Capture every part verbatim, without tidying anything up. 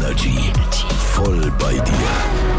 Energy. Voll bei dir.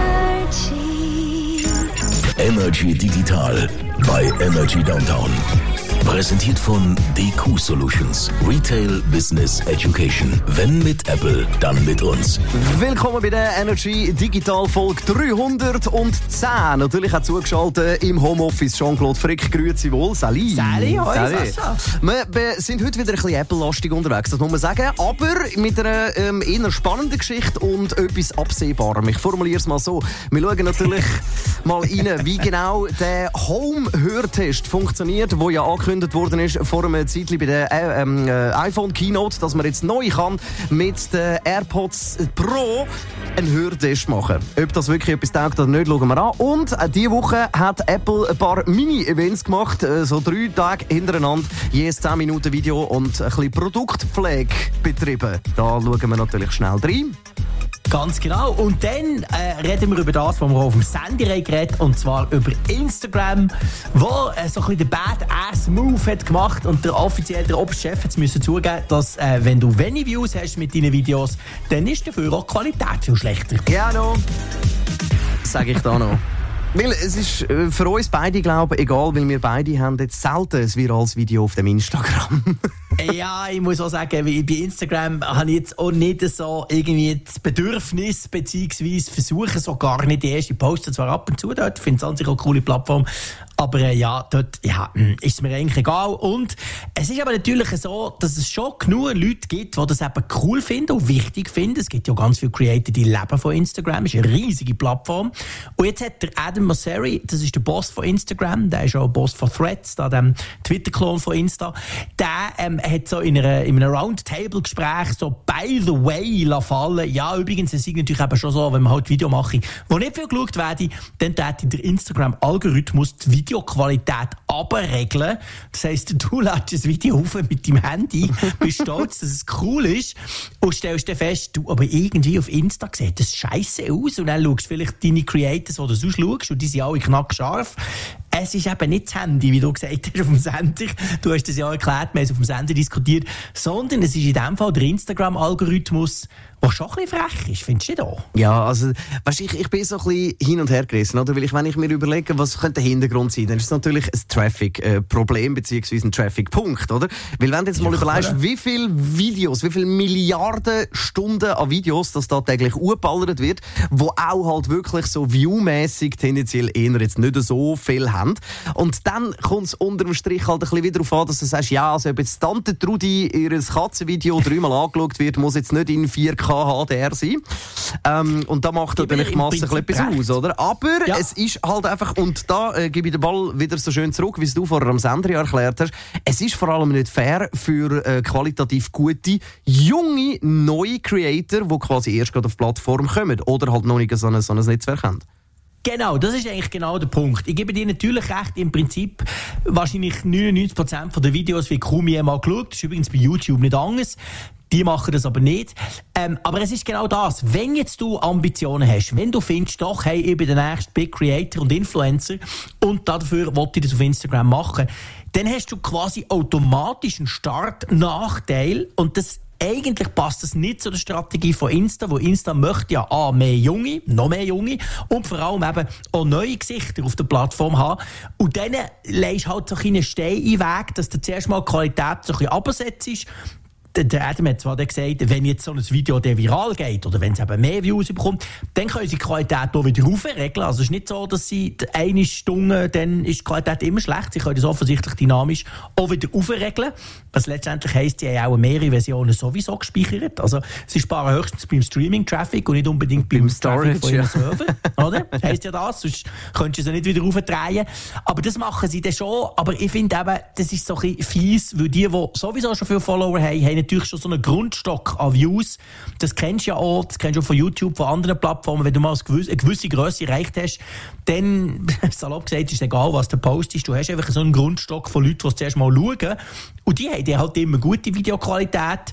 Energy Digital bei Energy Downtown. Präsentiert von D Q Solutions. Retail Business Education. Wenn mit Apple, dann mit uns. Willkommen bei der Energy Digital Folge dreihundertzehn. Natürlich auch zugeschaltet im Homeoffice Jean-Claude Frick. Grüezi wohl. Sali. Sali, hoi, Sali. Wir sind heute wieder ein bisschen Apple-lastig unterwegs, das muss man sagen. Aber mit einer ähm, eher spannenden Geschichte und etwas Absehbarem. Ich formuliere es mal so. Wir schauen natürlich mal rein, wie genau der Home-Hörtest funktioniert, wo ja angekündigt worden ist vor einem Zeitchen bei der äh, äh, iPhone Keynote, dass man jetzt neu kann mit den AirPods Pro einen Hörtest machen. Ob das wirklich etwas taugt oder nicht, schauen wir an. Und äh, diese Woche hat Apple ein paar Mini-Events gemacht, äh, so drei Tage hintereinander, je zehn Minuten Video und ein bisschen Produktpflege betrieben. Da schauen wir natürlich schnell rein. Ganz genau. Und dann äh, reden wir über das, was wir auf dem Sandy geredet haben, und zwar über Instagram, wo äh, so ein bisschen den Badass-Move hat gemacht und der offizielle der Oberchef hat müssen zugeben, dass äh, wenn du wenig Views hast mit deinen Videos, dann ist dafür auch die Qualität viel schlechter. Genau. Sage ich da noch. Weil es ist für uns beide, glaube ich, egal, weil wir beide haben jetzt selten ein virales Video auf dem Instagram. Ja, ich muss auch sagen, bei Instagram habe ich jetzt auch nicht so irgendwie das Bedürfnis, beziehungsweise versuche so gar nicht die erste Posten zwar ab und zu dort, ich finde es an sich auch eine coole Plattform, aber äh, ja, dort ja, ist es mir eigentlich egal. Und es ist aber natürlich so, dass es schon genug Leute gibt, die das eben cool finden und wichtig finden. Es gibt ja ganz viele Creator, die leben von Instagram, es ist eine riesige Plattform. Und jetzt hat der Adam Mosseri, das ist der Boss von Instagram, der ist auch Boss von Threads, da dem Twitter-Klon von Insta, der ähm, hat so in, einer, in einem Roundtable-Gespräch so by the way fallen. Ja, übrigens, es ist natürlich eben schon so, wenn man halt Video macht, wo nicht viel geschaut werde, dann tät in der Instagram-Algorithmus die Videoqualität abregeln. Das heisst, du lädst das Video auf mit deinem Handy, bist stolz, dass es cool ist und stellst dann fest, du, aber irgendwie auf Insta sieht das scheisse aus und dann schaust du vielleicht deine Creators, die du sonst schaust und die sind alle knackscharf. Es ist eben nicht das Handy, wie du gesagt hast, auf dem Sender. Du hast das ja erklärt, wir haben es auf dem Sender diskutiert. Sondern es ist in dem Fall der Instagram-Algorithmus, der schon ein bisschen frech ist. Findest du das? Ja, also, weißt du, ich, ich bin so ein bisschen hin und her gerissen, oder? Weil ich, wenn ich mir überlege, was könnte der Hintergrund sein, dann ist es natürlich ein Traffic-Problem, beziehungsweise ein Traffic-Punkt, oder? Weil wenn du jetzt mal ja, überlegst, oder? Wie viele Videos, wie viele Milliarden Stunden an Videos, das da täglich hochgeballert wird, wo auch halt wirklich so viewmässig tendenziell eher jetzt nicht so viel haben. Und dann kommt es unter dem Strich halt ein bisschen wieder darauf an, dass du sagst, ja, also ob jetzt Tante Trudi ihr Katzenvideo dreimal angeschaut wird, muss jetzt nicht in vier K H D R sein. Ähm, und da macht natürlich die Masse etwas aus, oder? Aber ja. Es ist halt einfach, und da äh, gebe ich den Ball wieder so schön zurück, wie es du vorher am Sender erklärt hast, es ist vor allem nicht fair für äh, qualitativ gute, junge, neue Creator, die quasi erst gerade auf die Plattform kommen oder halt noch nicht so ein, so ein Netzwerk haben. Genau, das ist eigentlich genau der Punkt. Ich gebe dir natürlich recht, im Prinzip wahrscheinlich neunundneunzig Prozent der Videos wird kaum jemand geschaut. Das ist übrigens bei YouTube nicht anders. Die machen das aber nicht. Ähm, aber es ist genau das. Wenn jetzt du Ambitionen hast, wenn du findest, doch, hey, ich bin der nächste Big Creator und Influencer und dafür wollte ich das auf Instagram machen, dann hast du quasi automatisch einen Start-Nachteil und das eigentlich passt das nicht zu der Strategie von Insta, wo Insta möchte ja A, mehr Junge, noch mehr Junge und vor allem eben auch neue Gesichter auf der Plattform haben. Und dann legst du halt so einen Stein in den Weg, dass du zuerst mal die Qualität so ein bisschen runtersetzt. Der Adam hat zwar gesagt, wenn jetzt so ein Video der viral geht oder wenn es eben mehr Views bekommt, dann können sie die Qualität auch wieder aufregeln. Also es ist nicht so, dass sie eine Stunde, dann ist die Qualität immer schlecht. Sie können das offensichtlich dynamisch auch wieder aufregeln. Was letztendlich heisst, sie haben auch mehrere Versionen sowieso gespeichert. Also sie sparen höchstens beim Streaming-Traffic und nicht unbedingt beim, beim Storage von ihrem ja. Server. Oder? Heisst ja das, sonst könntest du sie nicht wieder aufdrehen. Aber das machen sie dann schon. Aber ich finde eben, das ist so ein bisschen fies, weil die, die sowieso schon viele Follower haben, haben natürlich schon so einen Grundstock an Views. Das kennst du ja auch, das kennst du auch von YouTube, von anderen Plattformen. Wenn du mal eine gewisse Grösse erreicht hast, dann, salopp gesagt, ist egal, was du postest. Du hast einfach so einen Grundstock von Leuten, die es zuerst mal schauen. Und die haben halt immer gute Videoqualität.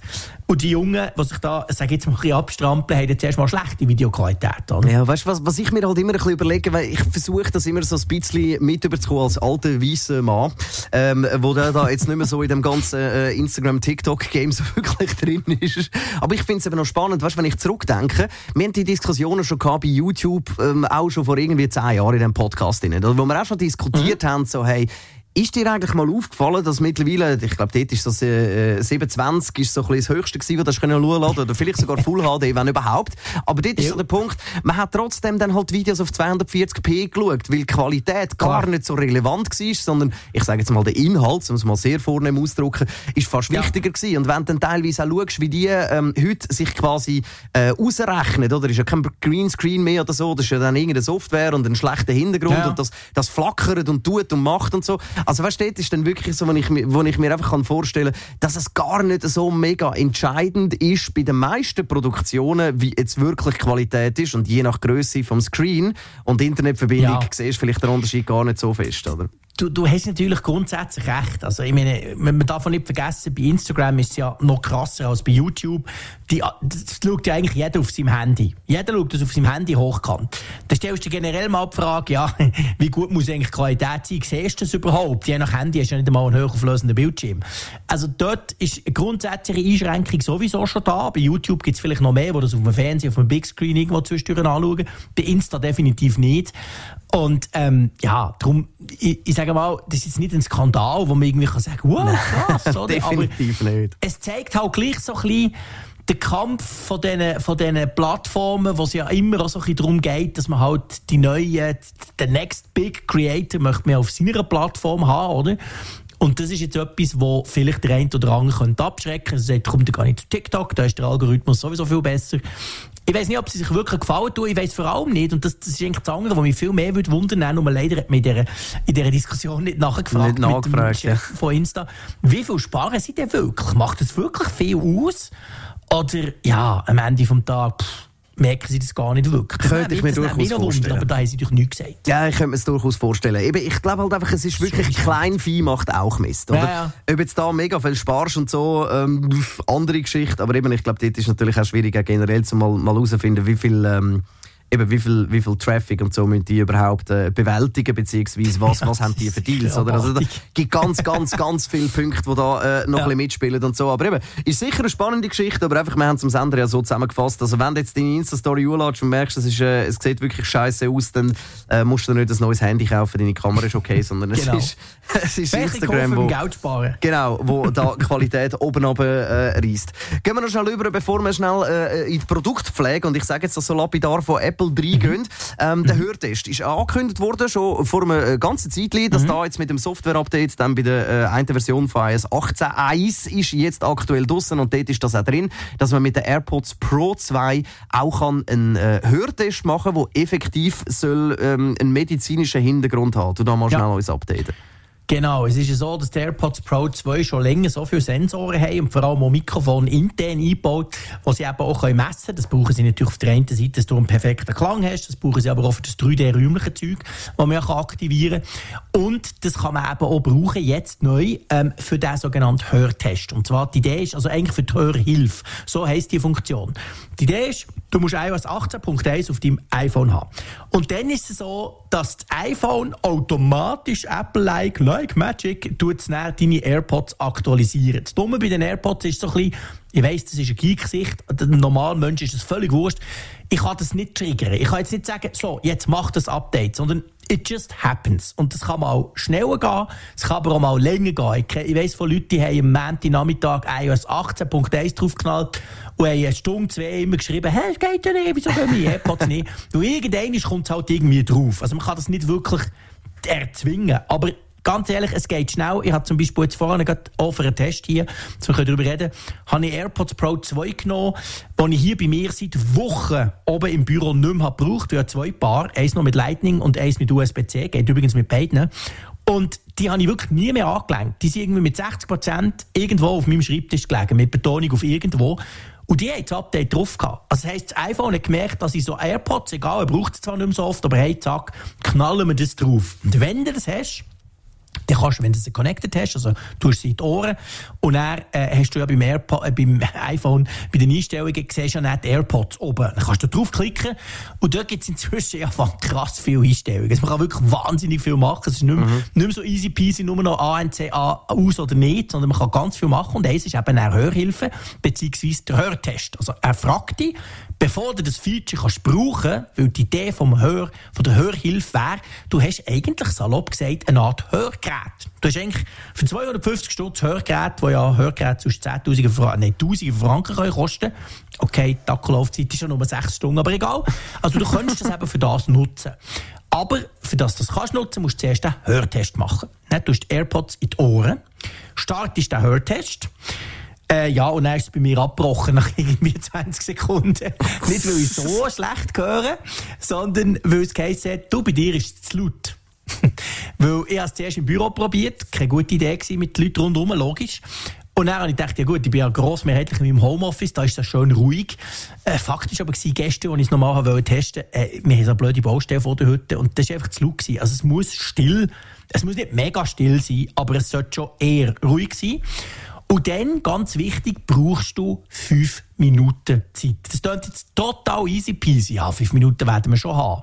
Und die Jungen, die sich da, sag jetzt mal, ein bisschen abstrampeln, haben jetzt erst mal schlechte Videoqualität. Oder? Ja, weißt du, was, was ich mir halt immer ein bisschen überlege, weil ich versuche das immer so ein bisschen mit überzukommen als alter, weisser Mann, ähm, wo der da jetzt nicht mehr so in dem ganzen äh, Instagram-TikTok-Game so wirklich drin ist. Aber ich finde es eben noch spannend, weißt du, wenn ich zurückdenke, wir haben die Diskussionen schon gehabt bei YouTube, ähm, auch schon vor irgendwie zehn Jahren in diesem Podcast, wo wir auch schon diskutiert mhm. haben, so, hey, ist dir eigentlich mal aufgefallen, dass mittlerweile, ich glaube, dort ist das äh, siebenundzwanzig ist so ein bisschen das Höchste gewesen, was du schauen konntest, oder vielleicht sogar Full H D, wenn überhaupt. Aber dort ist ja so der Punkt, man hat trotzdem dann halt Videos auf zweihundertvierzig p geschaut, weil die Qualität gar nicht so relevant war, sondern, ich sage jetzt mal, der Inhalt, um es mal sehr vornehm auszudrücken, ist fast ja. wichtiger gewesen. Und wenn du dann teilweise auch schaust, wie die ähm, heute sich quasi äh, ausrechnen, oder? Ist ja kein Greenscreen mehr oder so, das ist ja dann irgendeine Software und ein schlechter Hintergrund ja. und das, das flackert und tut und macht und so. Also weißt du, das ist dann wirklich so, wo ich, wo ich mir einfach vorstellen kann, dass es gar nicht so mega entscheidend ist bei den meisten Produktionen, wie jetzt wirklich Qualität ist. Und je nach Grösse vom Screen und Internetverbindung ja. siehst du vielleicht den Unterschied gar nicht so fest, oder? Du, du hast natürlich grundsätzlich recht. Also, ich meine, man darf nicht vergessen, bei Instagram ist es ja noch krasser als bei YouTube. Die, das schaut ja eigentlich jeder auf seinem Handy. Jeder schaut das auf seinem Handy hochkant. Da stellst du generell mal die Frage, ja, wie gut muss eigentlich die Qualität sein? Siehst du das überhaupt? Je nach Handy hast du ja nicht einmal einen hochauflösenden Bildschirm. Also dort ist eine grundsätzliche Einschränkung sowieso schon da. Bei YouTube gibt es vielleicht noch mehr, die das auf dem Fernsehen, auf dem Big Screen irgendwo zwischendurch anschauen. Bei Insta definitiv nicht. Und ähm, ja, darum, ich, ich sage mal, das ist jetzt nicht ein Skandal, wo man irgendwie kann sagen, wow, krass, oder? Definitiv aber nicht. Es zeigt halt gleich so ein bisschen den Kampf von diesen, von diesen Plattformen, wo es ja immer auch so ein bisschen darum geht, dass man halt die neuen, den Next Big Creator möchte man auf seiner Plattform haben, oder? Und das ist jetzt etwas, wo vielleicht der eine oder andere könnte abschrecken könnte. Also sagt, kommt gar nicht zu TikTok, da ist der Algorithmus sowieso viel besser. Ich weiss nicht, ob sie sich wirklich gefallen tun. Ich weiss vor allem nicht. Und das, das ist eigentlich das andere, was mich viel mehr würde wundern. Nur leider hat man in dieser, in dieser Diskussion nicht nachgefragt. Nicht nachgefragt, mit dem Chef von Insta. Wie viel sparen sie denn wirklich? Macht das wirklich viel aus? Oder, ja, am Ende des Tages, pff, merken sie das gar nicht wirklich. Das könnte ich mir durchaus vorstellen. Aber da haben sie doch nichts gesagt. Ja, ich könnte mir es durchaus vorstellen. Eben, ich glaube halt einfach, es ist wirklich, Kleinvieh macht auch Mist. Oder? Ja, ja. Ob jetzt da mega viel sparst und so, ähm, andere Geschichte. Aber eben, ich glaube, dort ist natürlich auch schwierig, auch generell zu mal, mal herausfinden, wie viel... Ähm, eben wie viel, wie viel Traffic und so müssen die überhaupt äh, bewältigen, beziehungsweise was, was haben die für Deals, oder? Also da gibt ganz, ganz, ganz viele Punkte, die da äh, noch ja. ein bisschen mitspielen und so. Aber eben, ist sicher eine spannende Geschichte, aber einfach, wir haben es am Sender ja so zusammengefasst. Also wenn du jetzt deine Insta-Story anlässt und merkst, es, ist, äh, es sieht wirklich scheiße aus, dann äh, musst du nicht ein neues Handy kaufen, deine Kamera ist okay, sondern es genau. ist, es ist Instagram, wo, Geld sparen. Genau, wo da die Qualität oben runter äh, reisst. Gehen wir noch schnell rüber, bevor wir schnell äh, in die Produktpflege, und ich sage jetzt das so lapidar von Apple reingehen. Ähm, der Hörtest ist angekündigt worden, schon vor einer ganzen Zeit, dass mhm. da jetzt mit dem Software-Update dann bei der äh, einen Version von iOS achtzehn Punkt eins ist jetzt aktuell draussen, und dort ist das auch drin, dass man mit den AirPods Pro zwei auch kann einen äh, Hörtest machen kann, der effektiv soll, ähm, einen medizinischen Hintergrund hat. Du da mal schnell ja. uns updaten. Genau, es ist ja so, dass die AirPods Pro zwei schon länger so viele Sensoren haben und vor allem auch Mikrofon intern eingebaut, die sie eben auch messen können. Das brauchen sie natürlich auf der einen Seite, dass du einen perfekten Klang hast, das brauchen sie aber auch für das drei D-räumliche Zeug, das man aktivieren kann. Und das kann man eben auch brauchen, jetzt neu, ähm, für den sogenannten Hörtest. Und zwar, die Idee ist, also eigentlich für die Hörhilfe, so heisst die Funktion. Die Idee ist, du musst iOS achtzehn Punkt eins auf deinem iPhone haben. Und dann ist es so, dass das iPhone automatisch Apple-like, like Magic, tut deine AirPods aktualisieren. Das Dumme bei den AirPods ist so ein bisschen, ich weiss, das ist eine Geek-Sicht, einem normalen Menschen ist das völlig wurscht. Ich kann das nicht triggern. Ich kann jetzt nicht sagen, so, jetzt mach das Update, sondern it just happens. Und das kann mal auch schneller gehen, es kann aber auch mal länger gehen. Ich, ich weiss von Leuten, die haben am Montagnachmittag iOS achtzehn Punkt eins draufgeknallt und haben eine Stunde, zwei immer geschrieben, hey, es geht ja nicht, wieso bei mir AirPods nicht? Und irgendwann kommt es halt irgendwie drauf. Also man kann das nicht wirklich erzwingen. Aber ganz ehrlich, es geht schnell. Ich habe zum Beispiel jetzt vorhin gerade auch für einen Test hier, dass wir darüber reden können, habe ich AirPods Pro zwei genommen, die ich hier bei mir seit Wochen oben im Büro nicht mehr gebraucht habe. Ich habe zwei Paar, eins noch mit Lightning und eins mit U S B C, geht übrigens mit beiden. Und die habe ich wirklich nie mehr angelenkt. Die sind irgendwie mit sechzig Prozent irgendwo auf meinem Schreibtisch gelegen, mit Betonung auf irgendwo. Und die haben das Update drauf gehabt. Also das heisst, das iPhone hat gemerkt, dass ich so AirPods, egal, er braucht es zwar nicht mehr so oft, aber hey, zack, knallen wir das drauf. Und wenn du das hast, dann kannst du, wenn du sie connected hast, also du hast sie in die Ohren und dann äh, hast du ja beim, Airpo- äh, beim iPhone, bei den Einstellungen, siehst du ja nicht die AirPods oben. Dann kannst du draufklicken und dort gibt es inzwischen ja krass viele Einstellungen. Also man kann wirklich wahnsinnig viel machen. Es ist nicht mehr, mhm. nicht mehr so easy peasy, nur noch A N C A aus oder nicht, sondern man kann ganz viel machen. Und eins ist eben eine Hörhilfe, beziehungsweise der Hörtest. Also er fragt dich, bevor du das Feature kannst brauchen, weil die Idee vom Hör, von der Hörhilfe wäre, du hast eigentlich salopp gesagt eine Art Hörgerät. Du hast eigentlich für zweihundertfünfzig Stutz Hörgerät, wo ja Hörgerät zwischen zehntausend Franken, nein, tausend Franken können kosten. Okay, die Akkulaufzeit ist ja nur sechs Stunden, aber egal. Also du könntest das eben für das nutzen. Aber für das du das kannst nutzen, musst du zuerst einen Hörtest machen. Du hast die AirPods in die Ohren, startest den Hörtest. Äh, ja, und dann ist es bei mir abgebrochen nach irgendwie zwanzig Sekunden. Nicht, weil ich so schlecht höre, sondern weil es geheißen hat, du, bei dir ist es zu laut. Weil ich habe es zuerst im Büro probiert, keine gute Idee gewesen, mit den Leuten rundherum, logisch. Und dann habe ich gedacht, ja gut, ich bin ja grossmehrheitlich in meinem Homeoffice, da ist das schön ruhig. Äh, Fakt ist aber gewesen, gestern, als ich es nochmal testen wollte, äh, wir haben so eine blöde Baustelle vor der Hütte und das war einfach zu laut gewesen. Also es muss still, es muss nicht mega still sein, aber es sollte schon eher ruhig sein. Und dann, ganz wichtig, brauchst du fünf Minuten Zeit. Das klingt jetzt total easy peasy. Ja, fünf Minuten werden wir schon haben.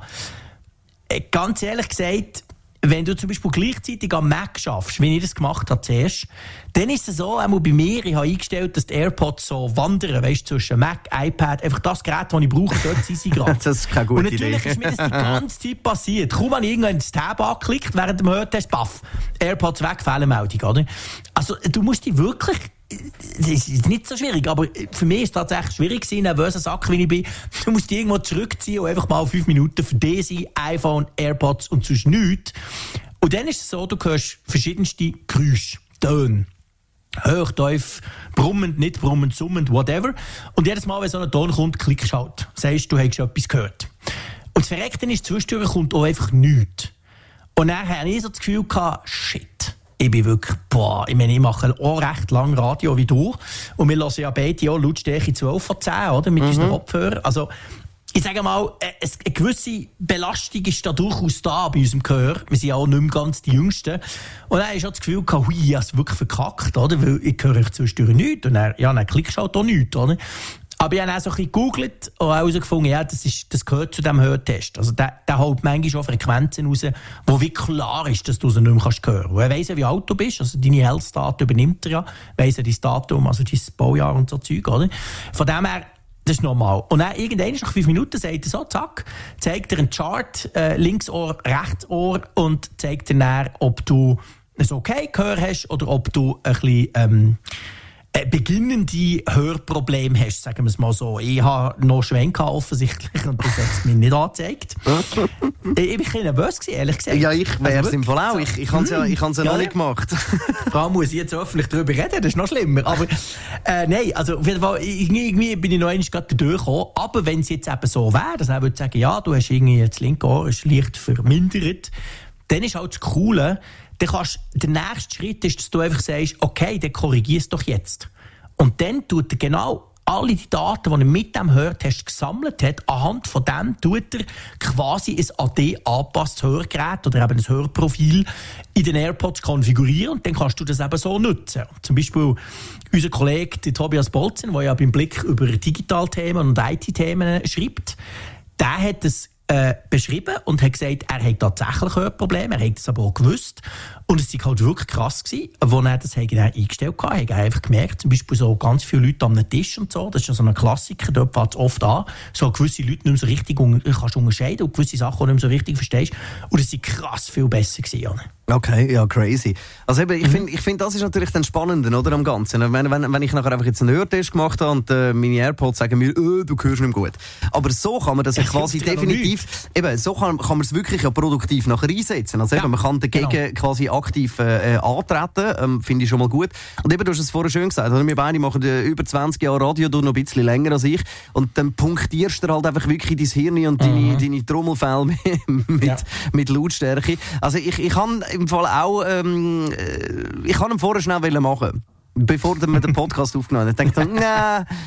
Äh, ganz ehrlich gesagt, wenn du zum Beispiel gleichzeitig am Mac schaffst, wie ich das gemacht habe zuerst, dann ist es so, einmal bei mir, ich habe eingestellt, dass die AirPods so wandern, weißt, zwischen Mac, iPad, einfach das Gerät, das ich brauche, dort sind sie gerade. Das ist keine gute Idee. Und natürlich Idee. Ist mir das die ganze Zeit passiert. Kaum habe ich irgendwann das Tab angeklickt, während dem Hörtest, baff, AirPods weg, Fehlermeldung, oder? Also, du musst die wirklich, das ist nicht so schwierig, aber für mich ist es tatsächlich schwierig gewesen, nervöser Sack, wie ich bin. Du musst die irgendwo zurückziehen und einfach mal fünf Minuten für dich sein, iPhone, AirPods und sonst nichts. Und dann ist es so, du hörst verschiedenste Geräusche, Töne. Hoch, tief, brummend, nicht brummend, summend, whatever. Und jedes Mal, wenn so ein Ton kommt, klickst du halt. Sagst, du hast etwas gehört. Und das Verreckte ist, zwischendurch kommt auch einfach nichts. Und dann hatte ich so das Gefühl gehabt, shit. Ich bin wirklich, boah, ich meine, ich mache auch recht lang Radio wie du. Und wir hören ja beide auch Lautstärke zwölf von zehn, oder? Mit mhm. unseren Kopfhörern. Also, ich sage mal, eine gewisse Belastung ist da durchaus da bei unserem Gehör. Wir sind ja auch nicht mehr ganz die Jüngsten. Und dann habe ich auch das Gefühl gehabt, hui, ich habe es wirklich verkackt, oder? Weil ich höre zwischendurch nichts. Und dann, ja, dann klickst du halt auch nichts, oder? Aber ich habe dann auch so ein bisschen gegoogelt und herausgefunden, ja, das, ist, das gehört zu diesem Hörtest. Also der, der holt manchmal schon Frequenzen raus, wo wie klar ist, dass du sie nicht mehr hören kannst. Und er weiss ja, wie alt du bist, also deine Health-Daten übernimmt er ja, weiss ja dein Datum, also dein Baujahr und so Zeug, oder? Von dem her, das ist normal. Und dann irgendwann, nach fünf Minuten, sagt er so, zack, zeigt er einen Chart, äh, links Ohr, rechts Ohr und zeigt dir dann, ob du ein okay Gehör hast oder ob du ein bisschen, ähm, beginnende Hörprobleme hast, sagen wir es mal so. Ich habe noch Schwenke offensichtlich und das hat es mir nicht angezeigt. ich war ein bisschen nervös, ehrlich gesagt. Ja, ich wäre es also im Fall auch. Ich, ich habe es ja, ich ja, ja noch nicht gemacht. Vor allem muss ich jetzt öffentlich darüber reden, das ist noch schlimmer. Aber äh, nein, also auf jeden Fall, irgendwie bin ich noch einmal gerade durchgekommen. Aber wenn es jetzt eben so wäre, dass er würde sagen, ja, du hast irgendwie das linke Ohr ist leicht vermindert, dann ist halt das Coole, dann kannst, der nächste Schritt ist, dass du einfach sagst, okay, dann korrigier es doch jetzt. Und dann tut er genau alle die Daten, die er mit dem Hörtest gesammelt hat, anhand von dem tut er quasi ein an dich angepasstes Hörgerät oder eben ein Hörprofil in den AirPods konfigurieren und dann kannst du das eben so nutzen. Zum Beispiel unser Kollege Tobias Bolzen, der ja beim Blick über Digitalthemen und I T-Themen schreibt, der hat es Äh, beschrieben und hat gesagt, er hat tatsächlich Hörprobleme, er hat es aber auch gewusst. Und es war halt wirklich krass gewesen, wo er das eingestellt hat. Er hat einfach gemerkt, zum Beispiel so ganz viele Leute am Tisch und so, das ist ja so ein Klassiker, dort fängt es oft an, so gewisse Leute nicht mehr so richtig un- kannst unterscheiden und gewisse Sachen auch nicht mehr so richtig verstehst. Und es war krass viel besser gewesen. Okay, ja, crazy. Also eben, ich mhm. finde, ich find, das ist natürlich dann spannend, oder, am Ganzen. Wenn, wenn, wenn ich nachher einfach jetzt einen Hörtest gemacht habe und äh, meine AirPods sagen mir, äh, du hörst nicht gut. Aber so kann man das ja quasi definitiv, eben, so kann, kann man es wirklich ja produktiv nachher einsetzen. Also ja, eben, man kann dagegen genau. quasi aktiv äh, antreten, ähm, finde ich schon mal gut. Und eben, du hast es vorher schön gesagt, oder? Wir beide machen äh, über zwanzig Jahre Radio, du noch ein bisschen länger als ich. Und dann punktierst du halt einfach wirklich dein Hirn und deine, mhm. deine Trommelfell mit, ja. mit Lautstärke. Also ich, ich kann im Fall auch, ähm, ich kann ihn vorher schnell machen, bevor wir den Podcast aufgenommen haben. Ich dachte, nein,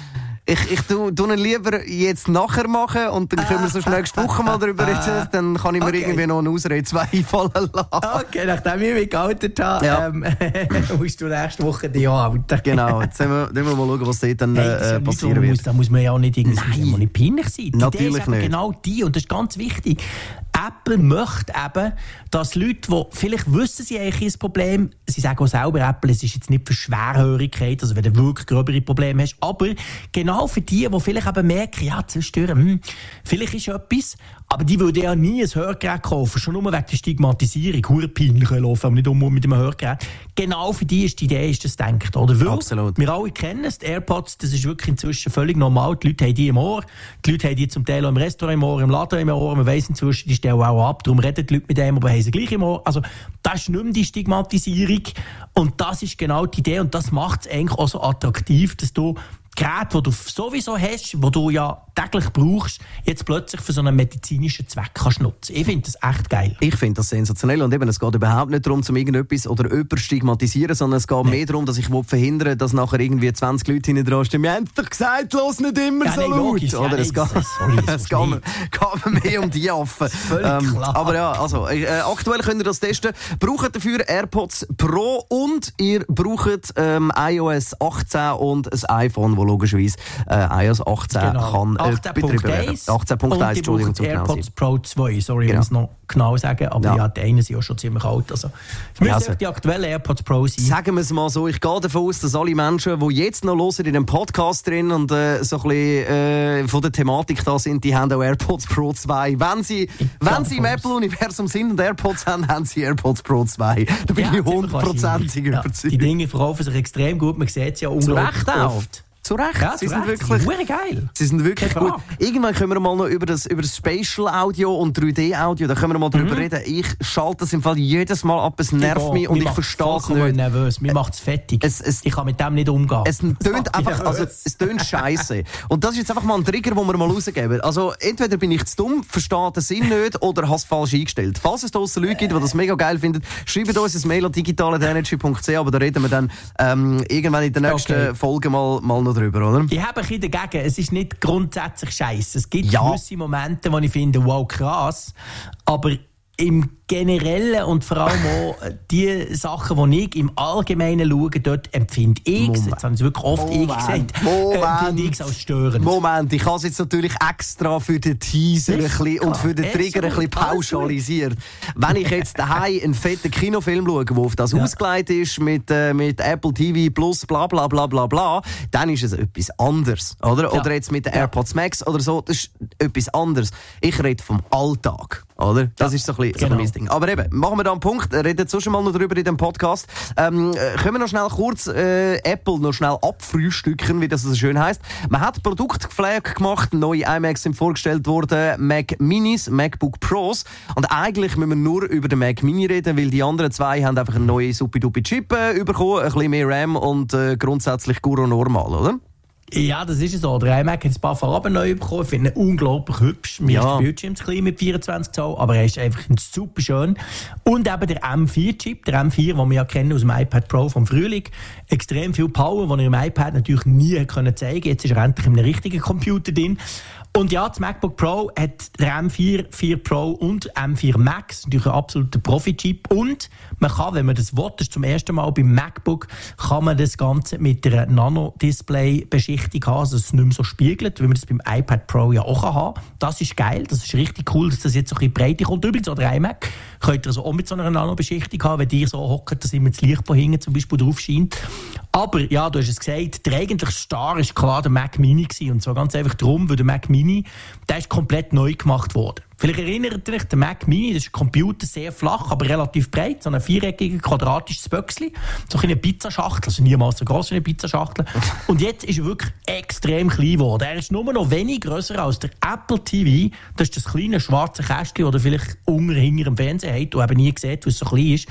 Ich, ich tu, tu ihn lieber jetzt nachher machen und dann können wir sonst nächste Woche mal darüber reden. Dann kann ich mir okay. irgendwie noch eine Ausrede zwei einfallen lassen. Okay, nachdem ich mich geoutet habe, ja. ähm, musst du nächste Woche die outen. Genau, jetzt müssen wir, wir mal schauen, was dort dann hey, äh, passieren so, wird. Muss, da muss man ja auch nicht, irgendwie nicht peinlich sein. Die Natürlich Idee ist nicht. Genau die, und das ist ganz wichtig. Apple möchte eben, dass Leute, die vielleicht wissen, sie haben ein Problem, sie sagen auch selber, Apple, es ist jetzt nicht für Schwerhörigkeit, also wenn du wirklich gröbere Probleme hast, aber genau für die, die vielleicht eben merken, ja, zwischendurch, hm, vielleicht ist etwas, aber die würden ja nie ein Hörgerät kaufen, schon nur wegen der Stigmatisierung, verdammt peinlich laufen, aber nicht um mit einem Hörgerät. Genau für die ist die Idee, ist das denkt, oder? Weil Absolut. Wir alle kennen es, die AirPods, das ist wirklich inzwischen völlig normal, die Leute haben die im Ohr, die Leute haben die zum Teil auch im Restaurant im Ohr, im Laden im Ohr, man weiss inzwischen, die stellen auch ab, darum reden die Leute mit dem, aber haben sie gleich im Ohr. Also das ist nicht mehr die Stigmatisierung und das ist genau die Idee und das macht es eigentlich auch so attraktiv, dass du Geräte, die du sowieso hast, die du ja täglich brauchst, jetzt plötzlich für so einen medizinischen Zweck kannst nutzen. Ich finde das echt geil. Ich finde das sensationell und eben, es geht überhaupt nicht darum, um irgendetwas oder jemanden zu stigmatisieren, sondern es geht nee. mehr darum, dass ich verhindern will, dass nachher irgendwie zwanzig Leute hinten dran stehen. Wir haben doch gesagt, los nicht immer ja, so nee, laut. Logisch, oder ja, es nee, geht, sorry, es geht, mir, geht mir mehr um die Affen. Völlig ähm, klar. Aber ja, also, äh, aktuell könnt ihr das testen. Braucht dafür AirPods Pro und ihr braucht ähm, iOS achtzehn und ein iPhone, das logischerweise äh, iOS achtzehn genau. kann äh, betrieben werden. achtzehn Punkt eins, Entschuldigung, zum genau AirPods Pro zwei, sorry, genau. wenn ich es noch genau sagen, aber ja, ja die einen sind ja schon ziemlich alt. Also, es müssen also die aktuellen AirPods Pro sein. Sagen wir es mal so, ich gehe davon aus, dass alle Menschen, die jetzt noch hören in dem Podcast drin und äh, so ein bisschen äh, von der Thematik da sind, die haben auch AirPods Pro zwei. Wenn sie, wenn sie im Apple-Universum sind und AirPods haben, haben sie AirPods Pro zwei. Da bin ja, ich hundertprozentig ja, überzeugt. Die Dinge verkaufen sich extrem gut, man sieht es ja unglaublich oft. Zu Recht. Ja, sie zu sind Recht. wirklich, sie sind geil. Sie sind wirklich gut. Irgendwann können wir mal noch über das, über das Spatial Audio und drei D Audio, da können wir mal drüber mhm. reden. Ich schalte das im Fall jedes Mal ab, es nervt ich mich und ich verstehe es nicht. Nervös. Mir macht es fettig. Es, es, ich kann mit dem nicht umgehen. Es tönt einfach, also, es tönt scheisse. Und das ist jetzt einfach mal ein Trigger, den wir mal rausgeben. Also, entweder bin ich zu dumm, verstehe den Sinn nicht oder habe es falsch eingestellt. Falls es da draussen Leute gibt, die das mega geil finden, schreibt uns ein Mail an digital at energy punkt c h, aber da reden wir dann ähm, irgendwann in der nächsten okay. Folge mal, mal noch drüber, oder? Ich habe ein bisschen dagegen. Es ist nicht grundsätzlich scheiße. Es gibt ja. gewisse Momente, wo ich finde, wow, krass. Aber im Generellen und vor allem auch die Sachen, die ich im Allgemeinen schaue, dort empfinde ich es, jetzt habe ich es wirklich oft ich gesagt, empfinde ich es als störend. Moment, ich habe es jetzt natürlich extra für den Teaser ein bisschen und für den Trigger ein bisschen pauschalisiert. Wenn ich jetzt daheim einen fetten Kinofilm schaue, der auf das ja. ausgelegt ist, mit, äh, mit Apple T V Plus, bla bla bla bla bla, dann ist es etwas anderes. Oder, ja. oder jetzt mit den AirPods Max oder so, das ist etwas anderes. Ich rede vom Alltag. Oder? Das ja. ist so ein bisschen, genau. so ein bisschen Ding. Aber eben, machen wir da einen Punkt, reden jetzt schon mal noch drüber in dem Podcast. Ähm, können wir noch schnell kurz äh, Apple noch schnell abfrühstücken, wie das so schön heisst. Man hat Produktflag gemacht, neue iMacs sind vorgestellt worden, Mac Minis, MacBook Pros. Und eigentlich müssen wir nur über den Mac Mini reden, weil die anderen zwei haben einfach einen neuen Supi-Dupi-Chip äh, bekommen, ein bisschen mehr RAM und äh, grundsätzlich Guru normal, oder? Ja, das ist so. Der iMac hat ein paar Farben neu bekommen. Ich finde ihn unglaublich hübsch. Mir ja. ist der Bildschirm zu klein mit vierundzwanzig Zoll, aber er ist einfach super schön. Und eben der M vier Chip, der M vier, den wir ja kennen aus dem iPad Pro vom Frühling. Extrem viel Power, den er im iPad natürlich nie können zeigen. Jetzt ist er endlich in einem richtigen Computer drin. Und ja, das MacBook Pro hat der M vier, vier Pro und M vier Max, natürlich ein absoluter Profi-Chip. Und man kann, wenn man das will, das ist zum ersten Mal beim MacBook, kann man das Ganze mit einer Nano-Display-Beschichtung haben, also dass es nicht mehr so spiegelt, wie man das beim iPad Pro ja auch haben kann. Das ist geil, das ist richtig cool, dass das jetzt so ein bisschen Breite kommt. Übrigens, oder iMac könnt ihr also auch mit so einer Nano-Beschichtung haben, wenn ihr so hockt, dass immer das Licht von hinten zum Beispiel drauf scheint. Aber, ja, du hast es gesagt, der eigentliche Star war klar der Mac Mini gewesen. Und zwar ganz einfach darum, weil der Mac Mini, der ist komplett neu gemacht worden. Vielleicht erinnert ihr euch, der Mac Mini, das ist ein Computer, sehr flach, aber relativ breit, so ein viereckiger, quadratisches Böckchen, so eine Pizzaschachtel, also niemals so gross wie eine Pizzaschachtel. Und jetzt ist er wirklich extrem klein geworden. Er ist nur noch wenig grösser als der Apple T V, das ist das kleine schwarze Kästchen, oder vielleicht unter hinter dem Fernseher hat und eben nie gesehen, weil es so klein ist.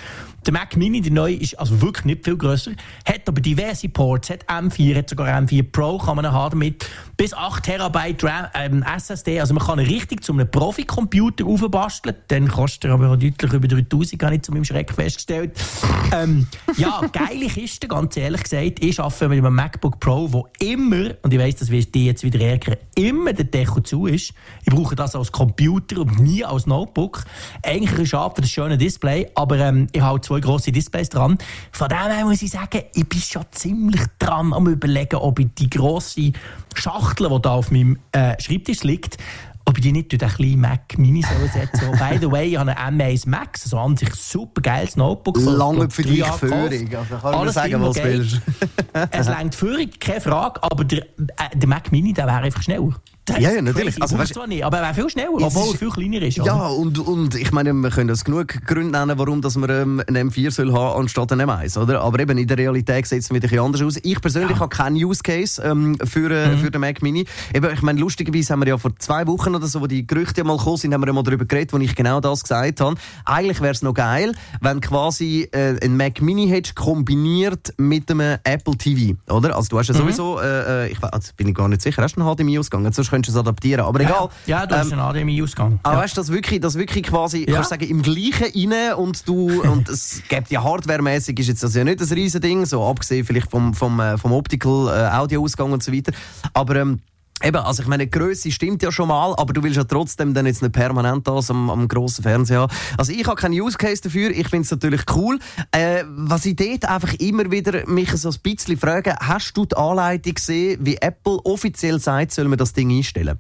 Der Mac Mini, der neue, ist also wirklich nicht viel grösser, hat aber diverse Ports, hat M vier, hat sogar M vier Pro, kann man haben damit, bis acht Terabyte RAM, ähm, S S D, also man kann ihn richtig zu einem Profi-Computer aufbasteln, dann kostet er aber deutlich über dreitausend, habe ich zu meinem Schreck festgestellt. ähm, ja, geile Kiste, ganz ehrlich gesagt. Ich arbeite mit einem MacBook Pro, wo immer, und ich weiss, das wirst du jetzt wieder ärgern, immer der Deckel zu ist. Ich brauche das als Computer und nie als Notebook. Eigentlich ist es schade für das schöne Display, aber ähm, ich habe zwei grosse Displays dran. Von dem her muss ich sagen, ich bin schon ziemlich dran am überlegen, ob ich die grosse Schachtel, die da auf meinem äh, Schreibtisch liegt, ob ich die nicht durch den kleinen Mac Mini setzen soll. By the way, ich habe einen M eins Max, also an sich super geiles Notebook. Lange für dich Führung, also kann alles ich sagen, was du willst. Es reicht Führung, keine Frage, aber der, äh, der Mac Mini, der wäre einfach schneller. Ja, ja, natürlich. Also, weißt, zwar nicht, aber er wäre viel schneller, obwohl es viel kleiner ist. Oder? Ja, und, und ich meine, wir können uns genug Gründe nennen, warum dass man ähm, einen M vier soll haben anstatt einen M eins, oder? Aber eben in der Realität sieht es wieder ein bisschen anders aus. Ich persönlich ja. habe keinen Use Case ähm, für, äh, mhm. für den Mac Mini. Eben, ich meine, lustigerweise haben wir ja vor zwei Wochen oder so, wo die Gerüchte mal gekommen sind, haben wir ja mal darüber geredet, wo ich genau das gesagt habe. Eigentlich wäre es noch geil, wenn quasi äh, ein Mac Mini hättest kombiniert mit einem Apple T V, oder? Also du hast ja sowieso, mhm. äh, ich also bin ich gar nicht sicher, hast du einen H D M I-Ausgang? Sonst könntest du es adaptieren. Aber ja, egal. Ja, du hast ähm, einen H D M I-Ausgang. Aber ja. weißt du, das wirklich, das wirklich quasi, ja. kannst du sagen, im Gleichen rein und du, und es gibt ja hardwaremäßig ist jetzt das ja nicht ein riesen Ding, so abgesehen vielleicht vom, vom, vom Optical äh, Audio-Ausgang und so weiter. Aber, ähm, eben, also ich meine, die Grösse stimmt ja schon mal, aber du willst ja trotzdem dann jetzt nicht permanent das am, am grossen Fernseher haben. Also ich habe keinen Use Case dafür, ich finde es natürlich cool. Äh, was ich dort einfach immer wieder mich so ein bisschen frage, hast du die Anleitung gesehen, wie Apple offiziell sagt, soll man das Ding einstellen?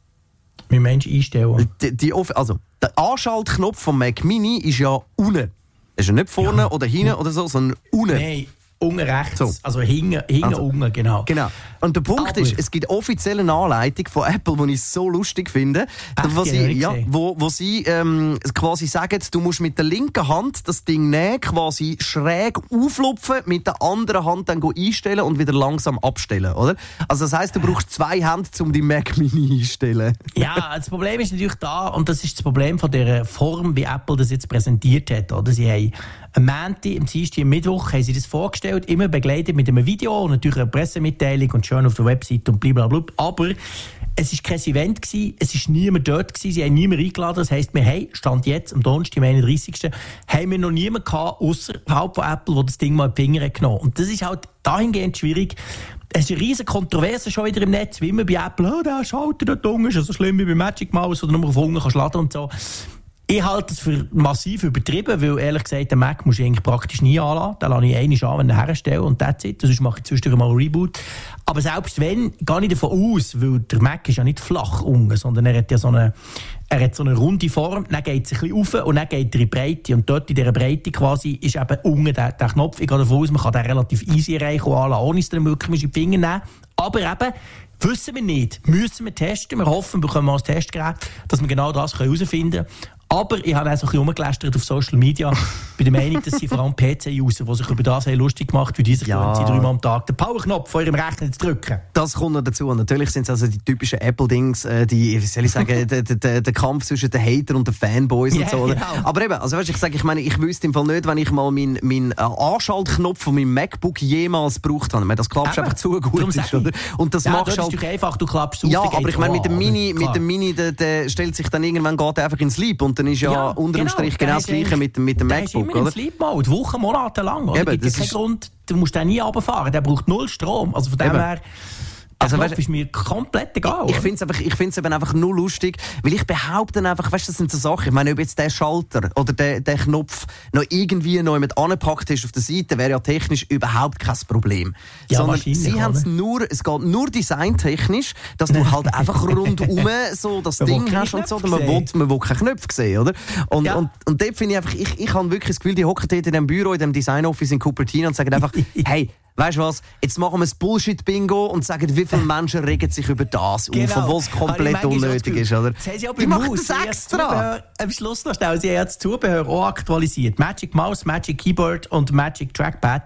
Wie Mensch einstellen? Die, die, also, der Anschaltknopf vom Mac Mini ist ja unten. Das ist ja nicht vorne ja. oder hinten oder so, sondern unten. Nein. Unten rechts, so. also hinten, hinten also, unten, genau. genau. Und der Punkt Aber. ist, es gibt offizielle Anleitung von Apple, die ich so lustig finde, Echt, wo, sie, ja, wo, wo sie ähm, quasi sagen, du musst mit der linken Hand das Ding nehmen, quasi schräg auflupfen, mit der anderen Hand dann einstellen und wieder langsam abstellen, oder? Also das heisst, du brauchst zwei Hände, um die Mac Mini einstellen. Ja, das Problem ist natürlich da, und das ist das Problem von der Form, wie Apple das jetzt präsentiert hat, oder? Sie haben am Montag, am Dienstag, am Mittwoch haben sie das vorgestellt, immer begleitet mit einem Video und natürlich einer Pressemitteilung und schön auf der Webseite und blablabla. Aber es war kein Event gewesen, es war niemand dort gewesen, sie haben niemanden eingeladen. Das heisst, wir haben, Stand jetzt, am Donnerstag, am einunddreißigsten haben wir noch niemanden gehabt, ausserhalb von Apple, der das Ding mal in die Finger genommen hat. Und das ist halt dahingehend schwierig. Es ist eine riesige Kontroverse schon wieder im Netz, wie immer bei Apple, oh, der Schalter dort unten ist ja so schlimm wie bei Magic Mouse, oder nur auf unten kannst laden und so. Ich halte es für massiv übertrieben, weil ehrlich gesagt, den Mac muss ich eigentlich praktisch nie anlassen. Den lasse ich einmal an, wenn ich ihn herstelle und that's it. Sonst mache ich zwischendurch mal ein Reboot. Aber selbst wenn, gehe ich davon aus, weil der Mac ist ja nicht flach unten, sondern er hat ja so eine, er hat so eine runde Form, dann geht es ein bisschen rauf und dann geht er in die Breite. Und dort in dieser Breite quasi ist eben unten der, der Knopf. Ich gehe davon aus, man kann den relativ easy erreichen und anlassen, ohne es dann wirklich in die Finger nehmen. Aber eben, wissen wir nicht. Müssen wir testen. Wir hoffen, wir bekommen als Testgerät, dass wir genau das herausfinden können. Aber ich habe auch so ein bisschen rumgelästert auf Social Media. Bei der Meinung, dass sie vor allem P C-User, die sich über das lustig gemacht, wie die sich ja. sie dreimal am Tag den Powerknopf vor ihrem Rechner zu drücken. Das kommt noch dazu. Und natürlich sind es also die typischen Apple-Dings, die, wie soll ich sagen, der, der, der Kampf zwischen den Hatern und den Fanboys yeah, und so. Oder? Genau. Aber eben, also weißt, ich sage, ich meine, ich wüsste im Fall nicht, wenn ich mal meinen mein, äh, Anschaltknopf von meinem MacBook jemals gebraucht habe. Das klappt einfach zu gut. Ist, oder? Und das ja, machst das ist halt, einfach, du klappst auf. Ja, aber ich meine, mit dem Mini, mit dem Mini, der, der stellt sich dann irgendwann geht einfach ins Sleep und dann ist ja, ja unter dem genau, Strich genau das Gleiche mit, mit dem MacBook, oder? Sleep Mode, Wochen, Monate lang, oder? Eben, gibt ja keinen Grund, du musst den nie runterfahren, der braucht null Strom, also von dem Eben. her... Also, weißt, ist mir komplett egal. Ich, ich finde es einfach, ich find's eben einfach nur lustig, weil ich behaupte einfach, weißt du, das sind so Sachen. Ich meine, ob jetzt der Schalter oder der, der Knopf noch irgendwie neu mit angepackt ist auf der Seite, wäre ja technisch überhaupt kein Problem. Ja, sondern sie haben es nur, es geht nur designtechnisch, dass du halt einfach rundum so das Ding hast und so. Man will, man will keine Knöpfe sehen, oder? Und, ja. und, und dort finde ich einfach, ich, ich habe wirklich das Gefühl, die hocken dort in dem Büro, in dem Design Office in Cupertino und sagen einfach, hey, weißt du was, jetzt machen wir das Bullshit-Bingo und sagen, wie viele Menschen regen sich über das genau. auf, obwohl es komplett unnötig ist, oder? Das haben sie aber die machen Maus, das extra. Am Schluss noch schnell, sie haben das Zubehör auch aktualisiert. Magic Mouse, Magic Keyboard und Magic Trackpad.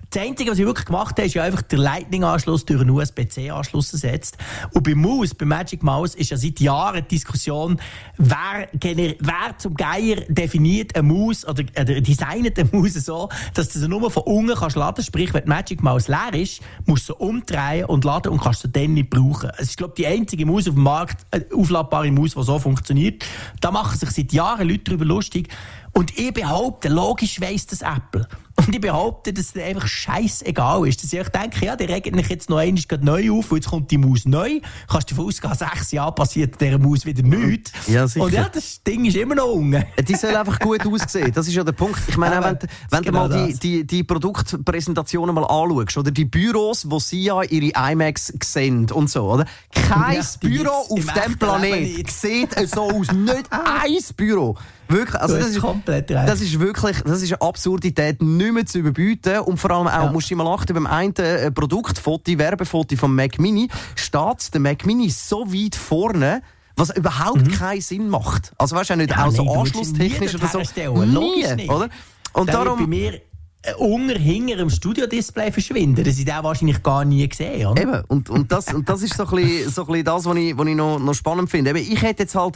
Das Einzige, was ich wirklich gemacht habe, ist ja einfach den Lightning-Anschluss durch einen U S B C-Anschluss ersetzt. Und bei Maus, bei Magic Mouse, ist ja seit Jahren die Diskussion, wer, gener- wer zum Geier definiert eine Maus oder, oder designet eine Maus so, dass du sie nur von unten kannst laden. Sprich, wenn die Magic Mouse leer ist, musst du sie umdrehen und laden und kannst sie dann nicht brauchen. Es ist, glaube ich, die einzige Maus auf dem Markt, eine aufladbare Maus, die so funktioniert. Da machen sich seit Jahren Leute darüber lustig. Und ich behaupte, logisch weiss das Apple. Und ich behaupte, dass es einfach scheißegal ist. Dass ich denke, ja, der regt mich jetzt noch einmal neu auf, und jetzt kommt die Maus neu. Kannst du davon ausgehen, sechs Jahre passiert dieser Maus wieder nichts. Ja, sicher. Und ja, das Ding ist immer noch unten. Die soll einfach gut aussehen. Das ist ja der Punkt. Ich meine, Aber wenn, wenn du genau mal die, das. die, die Produktpräsentationen mal anschaust, oder die Büros, wo sie ja ihre iMacs sehen und so, oder? Kein Ja, die Büro gibt's im auf diesem echten Leben Planet nicht. sieht so aus. Nicht ein Büro. Wirklich, also Du das hast ist, komplett recht. das ist wirklich, das ist eine Absurdität, nicht mehr zu überbieten. Und vor allem auch, Ja. musst du mal achten, beim einen äh, Produktfoto, Werbefoto vom Mac Mini, steht der Mac Mini so weit vorne, was überhaupt keinen Sinn macht. Also weißt du, auch nicht, Ja, auch so nein, du willst ihn anschlusstechnisch nie oder so. dorthin stellen. Logisch Nie, nicht. oder? Und Der wird darum, bei mir äh, unter hinter dem Studio-Display verschwinden. Das ich den wahrscheinlich gar nie gesehen, oder? eben, und, und, das, und das ist so ein bisschen, so ein bisschen das, was ich, was ich noch, noch spannend finde. Eben, ich hätte jetzt halt,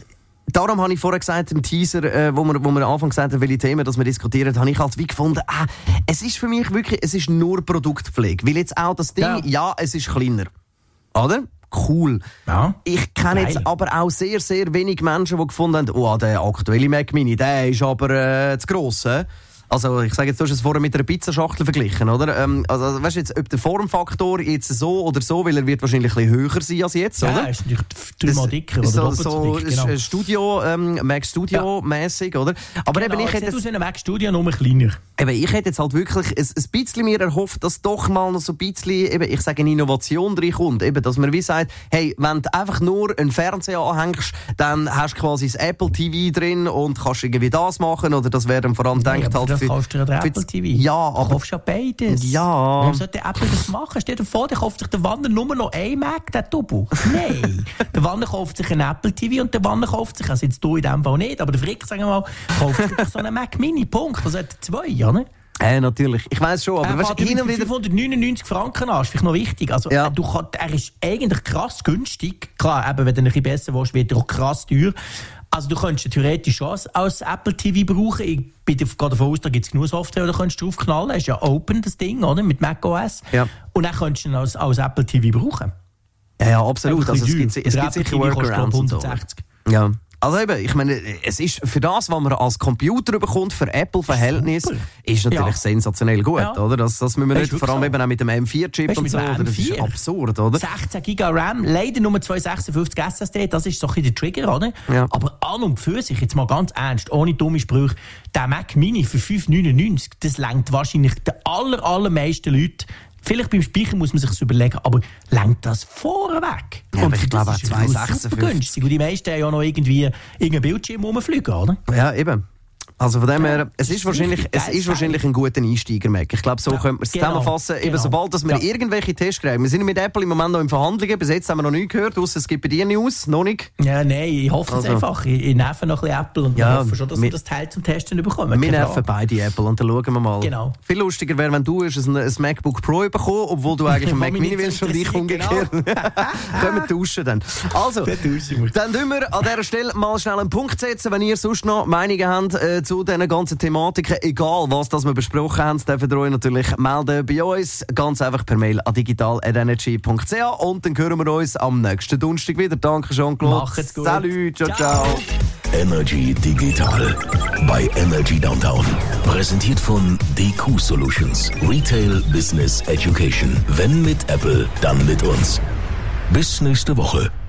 darum habe ich vorher gesagt, im Teaser, äh, wo wir, wo wir am Anfang gesagt haben, welche Themen das wir diskutieren, habe ich halt wie gefunden, ah, es ist für mich wirklich, es ist nur Produktpflege. Weil jetzt auch das Ding, ja, Ja. es ist kleiner. Oder? Cool. Ja. Ich kenne Geil. jetzt aber auch sehr, sehr wenig Menschen, die gefunden haben, oh, der aktuelle Mac Mini, der ist aber äh, zu gross. Äh? Also ich sage jetzt, du hast es vorher mit einer Pizzaschachtel verglichen, oder? Ähm, also weißt du jetzt, ob der Formfaktor jetzt so oder so, weil er wird wahrscheinlich ein bisschen höher sein als jetzt, Ja, oder? er ist natürlich dreimal dicker oder so, doppelt so so dick. Genau. äh, Studio, ähm, Mac Studio mäßig, oder? Aber Genau, eben, ich es hätte sieht aus jetzt, wie ein Mac Studio, nur kleiner. eben, ich hätte jetzt halt wirklich ein, ein bisschen mir erhofft, dass doch mal noch so ein bisschen, eben, ich sage, eine Innovation reinkommt. Eben, dass man wie sagt, hey, wenn du einfach nur einen Fernseher anhängst, dann hast du quasi das Apple T V drin und kannst irgendwie das machen, oder das wäre dann vor allem Nein, denkt aber halt dann kaufst du ja den für- Apple T V. Ja, Du aber kaufst ja beides. Ja. Warum sollte Apple das machen? Stell dir vor, der kauft sich der Wander nur noch ein Mac, der Double. Nein. Der Wander kauft sich einen Apple T V und der Wander kauft sich, also jetzt du in dem Fall nicht, aber der Frick, sagen wir mal, kauft sich so einen Mac Mini, Punkt. Also hat er zwei, ja, ne? äh, natürlich. Ich weiss schon, aber Er weißt, fährt hin und übrigens wieder... fünfhundertneunundneunzig Franken an, ist vielleicht noch wichtig. Also, Ja. äh, du kannst, er ist eigentlich krass günstig. Klar, eben, wenn du ein bisschen besser willst, wird er auch krass teuer. Also du könntest ihn theoretisch schon als, als Apple T V brauchen. Ich bin davon aus, da gibt es genug Software, da könntest du draufknallen. Es ist ja open, das Ding, oder? Mit macOS. Ja. Und dann könntest du ihn als, als Apple T V brauchen. Ja, ja, absolut. Einfach Also, es ein gibt, bisschen es teuer. gibt Der sicher Apple T V kostet, Workarounds und so. hundertsechzig. Ja. Also eben, ich meine, es ist für das, was man als Computer bekommt, für Apple-Verhältnis, Super. ist natürlich Ja. sensationell gut, Ja. oder? Das, das müssen wir Das nicht, ist vor allem wirklich eben auch mit dem M vier Chip Weißt du, und mit so, dem oder? Das ist M vier? absurd, oder? sechzehn Giga RAM, leider nur zweihundertsechsundfünfzig S S D, das ist so ein bisschen der Trigger, oder? Ja. Aber an und für sich, jetzt mal ganz ernst, ohne dumme Sprüche, der Mac Mini für fünf neunundneunzig, das lenkt wahrscheinlich den aller, allermeisten Leuten. Vielleicht beim Speicher muss man sich das überlegen, aber lenkt das vorweg? Ja, aber ich das glaube auch ist zwei super sechsundfünfzig. günstig. Und die meisten haben ja noch irgendwie irgendeinen Bildschirm rumfliegen, oder? Ja, eben. Also von dem Ja, her, es das ist ist wahrscheinlich, richtig es geil, ist wahrscheinlich ein guter Einsteiger, Mac. Ich glaube, so Ja, könnte man es genau, zusammenfassen. Eben, genau. sobald dass wir Ja. irgendwelche Tests kriegen. Wir sind mit Apple im Moment noch in Verhandlungen. Bis jetzt haben wir noch nichts gehört, ausser es gibt bei dir News. Noch nicht. Ja, nein, ich hoffe es Also. einfach. Ich, ich nerve noch ein bisschen Apple und Ja, ich hoffe schon, dass wir- wir das Teil zum Testen bekommen. Wir Keine nerven Frage. beide Apple und dann schauen wir mal. Genau. Viel lustiger wäre, wenn du ein, ein MacBook Pro bekommen, obwohl du eigentlich einen Was Mac mich Mini nicht willst so und ich interessiert, umgekehrt. Können wir tauschen dann. Also, Dann tauschen wir. dann tun wir an dieser Stelle mal schnell einen Punkt setzen. Wenn ihr sonst noch Meinungen habt äh, zu diesen ganzen Thematiken, egal was das wir besprochen haben, dürft ihr euch natürlich melden bei uns. Ganz einfach per Mail an digital at energy punkt c h und dann hören wir uns am nächsten Donnerstag wieder. Danke, Jean-Claude. Macht's gut. Salut, ciao, ciao. Ciao. Energy Digital bei Energy Downtown. Präsentiert von D Q Solutions. Retail Business Education. Wenn mit Apple, dann mit uns. Bis nächste Woche.